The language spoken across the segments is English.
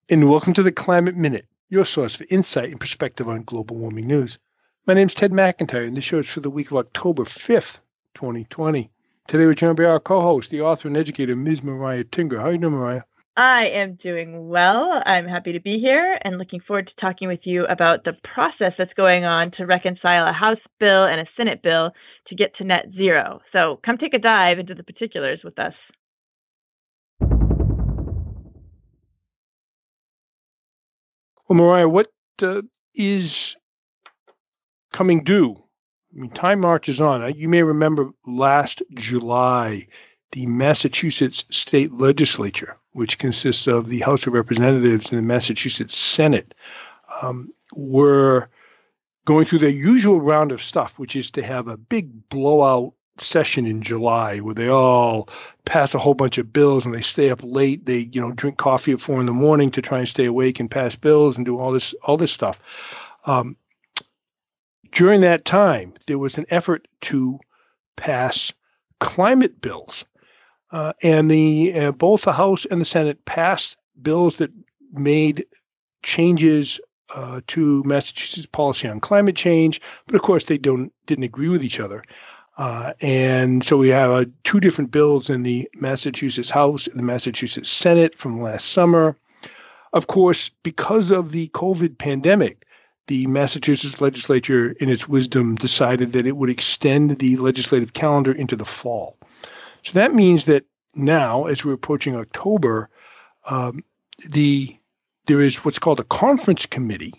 And welcome to the Climate Minute, your source for insight and perspective on global warming news. My name is Ted McIntyre, and this show is for the week of October 5th, 2020. Today we're joined by our co-host, the author and educator, Ms. Mariah Tinger. How are you doing, Mariah? I am doing well. I'm happy to be here and looking forward to talking with you about the process that's going on to reconcile a House bill and a Senate bill to get to net zero. So come take a dive into the particulars with us. Well, Mariah, what is coming due? I mean, time marches on. You may remember last July, the Massachusetts state legislature, which consists of the House of Representatives and the Massachusetts Senate, were going through their usual round of stuff, which is to have a big blowout session in July where they all pass a whole bunch of bills and they stay up late. They, drink coffee at 4 a.m. to try and stay awake and pass bills and do all this stuff. During that time, there was an effort to pass climate bills, and both the House and the Senate passed bills that made changes to Massachusetts policy on climate change, but of course they didn't agree with each other. And so we have two different bills in the Massachusetts House and the Massachusetts Senate from last summer. Of course, because of the COVID pandemic, the Massachusetts legislature, in its wisdom, decided that it would extend the legislative calendar into the fall. So that means that now, as we're approaching October, there is what's called a conference committee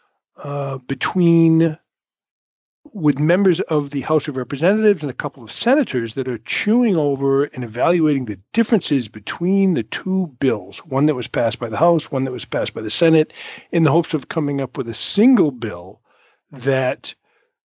with members of the House of Representatives and a couple of senators that are chewing over and evaluating the differences between the two bills, one that was passed by the House, one that was passed by the Senate, in the hopes of coming up with a single bill that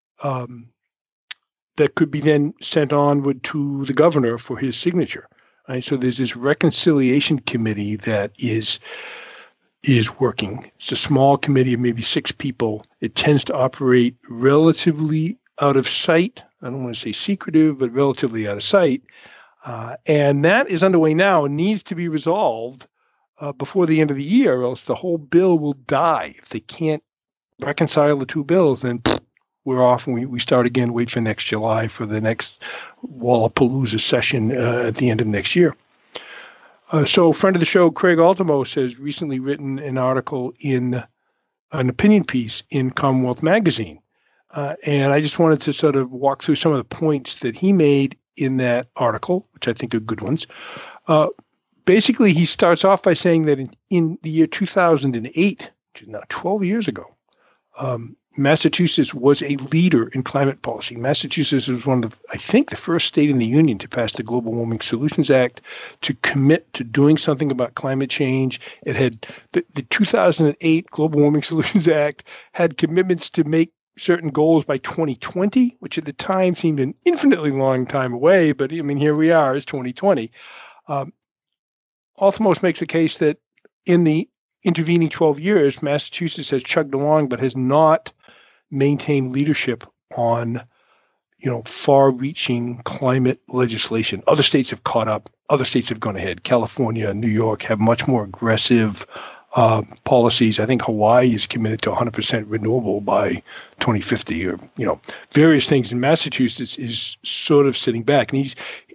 could be then sent onward to the governor for his signature. Right? So there's this reconciliation committee that is working. It's a small committee of maybe 6 people. It tends to operate relatively out of sight. I don't want to say secretive, but relatively out of sight. And that is underway now and needs to be resolved before the end of the year, or else the whole bill will die. If they can't reconcile the two bills, then we're off and we start again, wait for next July for the next Wallapalooza session at the end of next year. So a friend of the show, Craig Altomos, has recently written an article in an opinion piece in Commonwealth Magazine. And I just wanted to sort of walk through some of the points that he made in that article, which I think are good ones. Basically, he starts off by saying that in the year 2008, which is now 12 years ago, Massachusetts was a leader in climate policy. Massachusetts was one of the first state in the union to pass the Global Warming Solutions Act, to commit to doing something about climate change. It had the 2008 Global Warming Solutions Act had commitments to make certain goals by 2020, which at the time seemed an infinitely long time away. But I mean, here we are, it's 2020. Altomos makes the case that in the intervening 12 years, Massachusetts has chugged along, but has not maintained leadership on, far-reaching climate legislation. Other states have caught up. Other states have gone ahead. California and New York have much more aggressive policies. I think Hawaii is committed to 100% renewable by 2050, or various things. And Massachusetts is sort of sitting back. And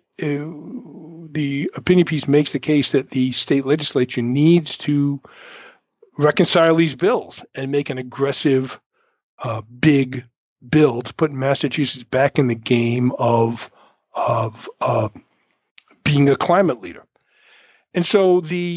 the opinion piece makes the case that the state legislature needs to reconcile these bills and make an aggressive, big bill to put Massachusetts back in the game of being a climate leader. And so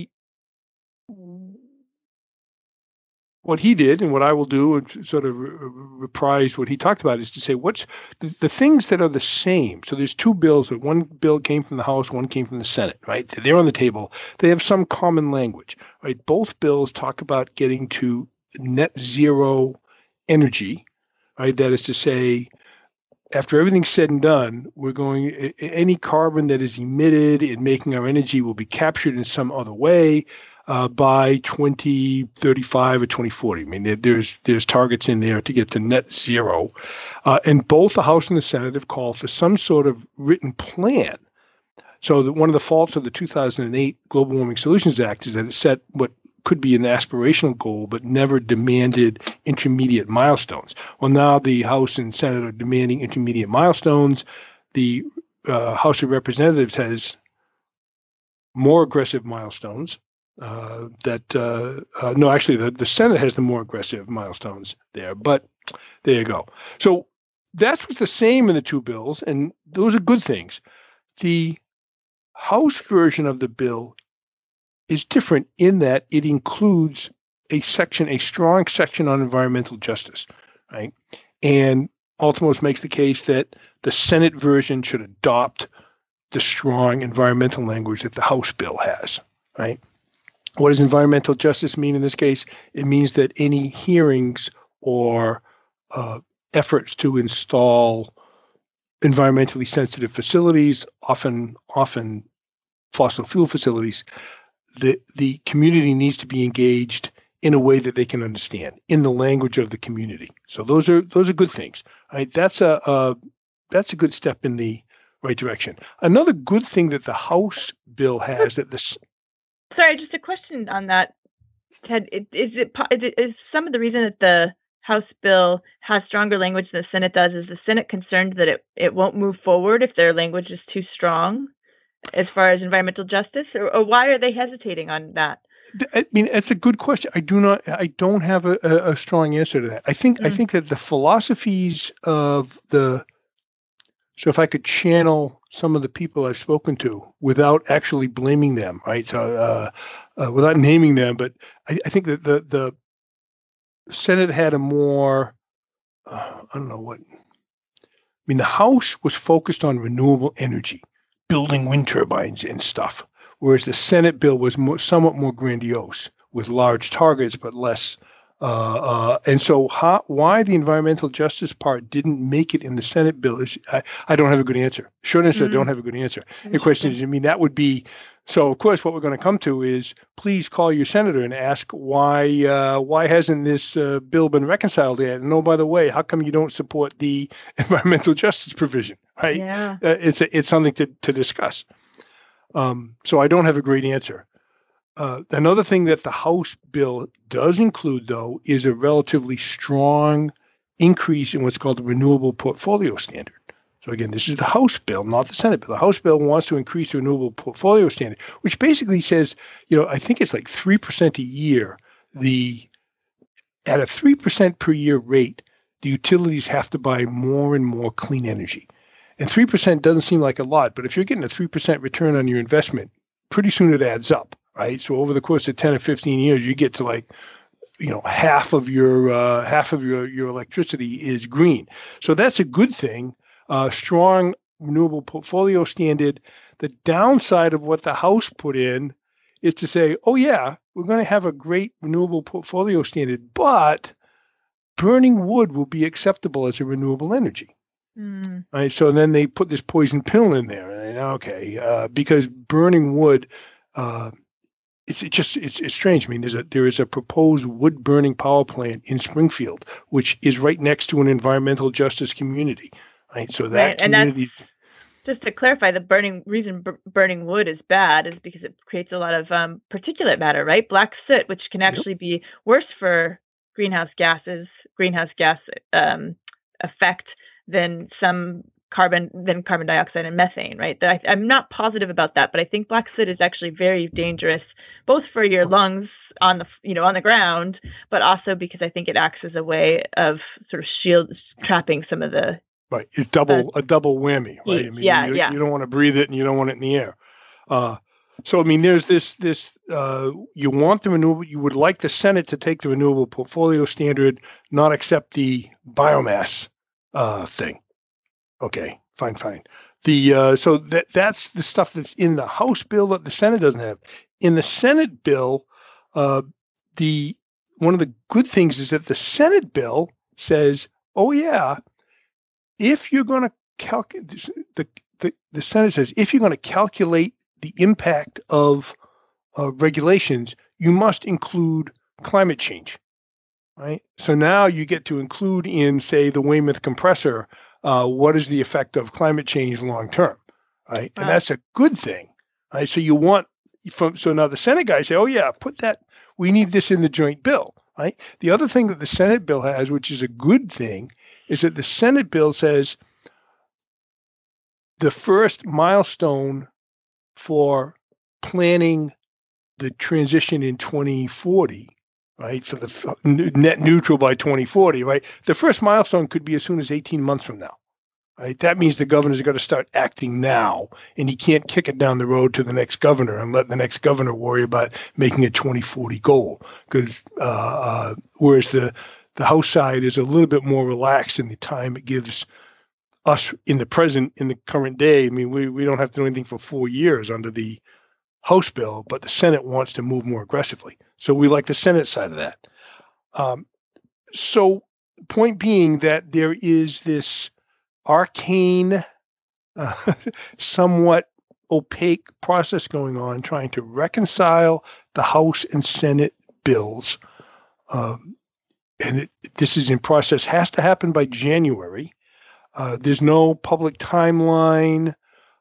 what he did and what I will do and sort of reprise what he talked about is to say what's the things that are the same. So there's two bills. One bill came from the House, one came from the Senate, right? They're on the table. They have some common language, right? Both bills talk about getting to net zero energy, right? That is to say, after everything's said and done, any carbon that is emitted in making our energy will be captured in some other way by 2035 or 2040. I mean, there's targets in there to get to net zero. And both the House and the Senate have called for some sort of written plan. So one of the faults of the 2008 Global Warming Solutions Act is that it set what could be an aspirational goal, but never demanded intermediate milestones. Well, now the House and Senate are demanding intermediate milestones. The House of Representatives has more aggressive milestones. No, actually, the Senate has the more aggressive milestones there. But there you go. So that's what's the same in the two bills, and those are good things. The House version of the bill is different in that it includes a strong section on environmental justice, right? And Altomos makes the case that the Senate version should adopt the strong environmental language that the House bill has, right? What does environmental justice mean in this case? It means that any hearings or efforts to install environmentally sensitive facilities, often fossil fuel facilities, the community needs to be engaged in a way that they can understand, in the language of the community. So those are good things. Right? That's a good step in the right direction. Another good thing that the House bill has that this. Sorry, just a question on that, Ted. Is some of the reason that the House bill has stronger language than the Senate does is the Senate concerned that it won't move forward if their language is too strong as far as environmental justice, or why are they hesitating on that? I mean, it's a good question. I don't have a strong answer to that. I think that the philosophies of so if I could channel some of the people I've spoken to without actually blaming them, right? So without naming them, but I think that the Senate had a more, I don't know what. I mean, the House was focused on renewable energy, building wind turbines and stuff, whereas the Senate bill was somewhat more grandiose with large targets but less. And so why the environmental justice part didn't make it in the Senate bill is I don't have a good answer. Short answer, I don't have a good answer. The question is, I mean, that would be, so of course what we're going to come to is please call your senator and ask why hasn't this bill been reconciled yet? And oh, by the way, how come you don't support the environmental justice provision? Right? Yeah. It's something to discuss. So I don't have a great answer. Another thing that the House bill does include, though, is a relatively strong increase in what's called the renewable portfolio standard. So again, this is the House bill, not the Senate bill. The House bill wants to increase the renewable portfolio standard, which basically says, I think it's like 3% a year. At a 3% per year rate, the utilities have to buy more and more clean energy. And 3% doesn't seem like a lot, but if you're getting a 3% return on your investment, pretty soon it adds up. Right. So over the course of 10 or 15 years, you get to like, half of your electricity is green. So that's a good thing. Strong renewable portfolio standard. The downside of what the House put in is to say, oh, yeah, we're going to have a great renewable portfolio standard, but burning wood will be acceptable as a renewable energy. Right. So then they put this poison pill in there. And because burning wood, it's strange. I mean, there is a proposed wood burning power plant in Springfield, which is right next to an environmental justice community, right? So that community. And just to clarify, the reason burning wood is bad is because it creates a lot of particulate matter, right? Black soot, which can actually be worse for greenhouse gas effect than carbon dioxide and methane, right? I'm not positive about that, but I think black soot is actually very dangerous, both for your lungs on the ground, but also because I think it acts as a way of sort of trapping some of the. Right, it's a double whammy, right? I mean, you don't want to breathe it and you don't want it in the air. So I mean, there's this. You want the renewable. You would like the Senate to take the renewable portfolio standard, not accept the biomass thing. Okay, fine. So that's the stuff that's in the House bill that the Senate doesn't have. In the Senate bill, one of the good things is that the Senate bill says, oh yeah, if you're going to calculate, the Senate says, if you're going to calculate the impact of regulations, you must include climate change, right? So now you get to include in, say, the Weymouth compressor, what is the effect of climate change long term, right? And that's a good thing, right? So you want so now the Senate guys say, oh yeah, we need this in the joint bill, right? The other thing that the Senate bill has, which is a good thing, is that the Senate bill says the first milestone for planning the transition in 2040, right, for the net neutral by 2040, right? The first milestone could be as soon as 18 months from now, right? That means the governor's got to start acting now, and he can't kick it down the road to the next governor and let the next governor worry about making a 2040 goal. Because whereas the House side is a little bit more relaxed in the time it gives us in the current day. I mean, we don't have to do anything for 4 years under the House bill, but the Senate wants to move more aggressively. So we like the Senate side of that. So point being that there is this arcane, somewhat opaque process going on trying to reconcile the House and Senate bills. And this is in process, has to happen by January. There's no public timeline.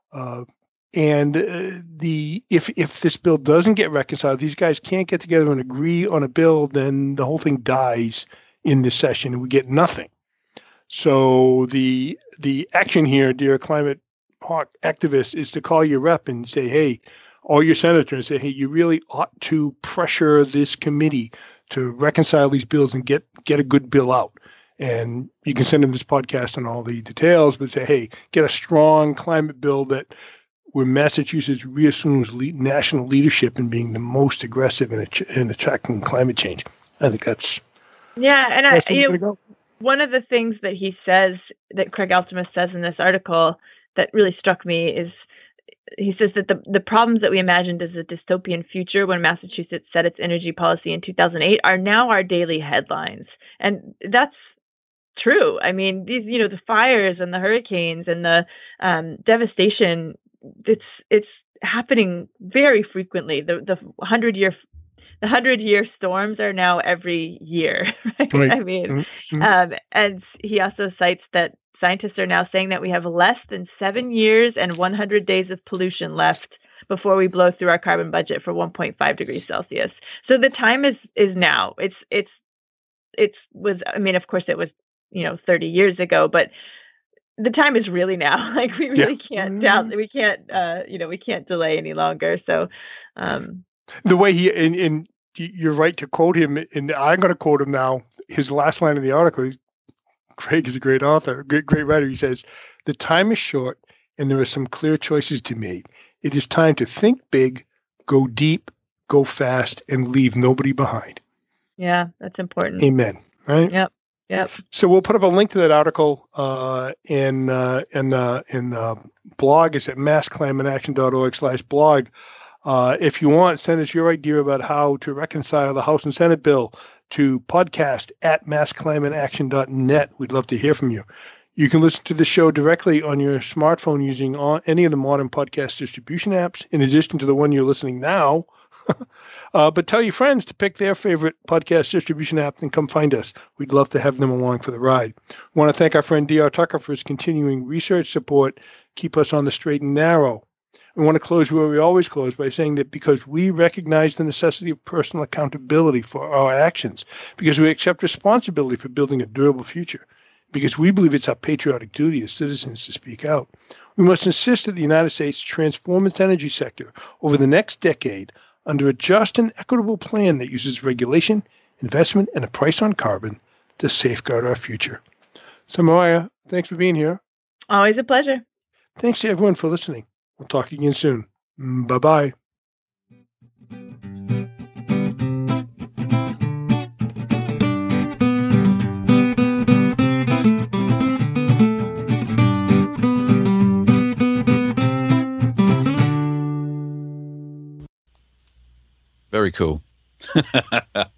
If this bill doesn't get reconciled, these guys can't get together and agree on a bill, then the whole thing dies in this session and we get nothing. So the action here, dear climate hawk activists, is to call your rep and say, hey, all your senators, say, hey, you really ought to pressure this committee to reconcile these bills and get a good bill out. And you can send them this podcast and all the details, but say, hey, get a strong climate bill where Massachusetts reassumes national leadership in being the most aggressive in attacking climate change. I think that's one of the things that he says, that Craig Altemus says in this article that really struck me is he says that the problems that we imagined as a dystopian future when Massachusetts set its energy policy in 2008 are now our daily headlines. And that's true. I mean, these, the fires and the hurricanes and the devastation, it's happening very frequently. The 100-year storms are now every year. Right? I mean, and he also cites that scientists are now saying that we have less than 7 years and 100 days of pollution left before we blow through our carbon budget for 1.5 degrees Celsius. So the time is now. Of course it was 30 years ago, but the time is really now. Like we really can't we can't delay any longer. So the way and you're right to quote him, and I'm going to quote him now. His last line in the article, Craig is a great author, great writer. He says, the time is short and there are some clear choices to make. It is time to think big, go deep, go fast, and leave nobody behind. Yeah, that's important. Amen. Right? Yep. So we'll put up a link to that article in the blog. It's at massclimateaction.org/blog. If you want, send us your idea about how to reconcile the House and Senate bill to podcast@massclimateaction.net. We'd love to hear from you. You can listen to the show directly on your smartphone using any of the modern podcast distribution apps, in addition to the one you're listening now. But tell your friends to pick their favorite podcast distribution app and come find us. We'd love to have them along for the ride. We want to thank our friend D.R. Tucker for his continuing research support. Keep us on the straight and narrow. We want to close where we always close, by saying that because we recognize the necessity of personal accountability for our actions, because we accept responsibility for building a durable future, because we believe it's our patriotic duty as citizens to speak out, we must insist that the United States transform its energy sector over the next decade under a just and equitable plan that uses regulation, investment, and a price on carbon to safeguard our future. So, Mariah, thanks for being here. Always a pleasure. Thanks to everyone for listening. We'll talk again soon. Bye-bye. Very cool.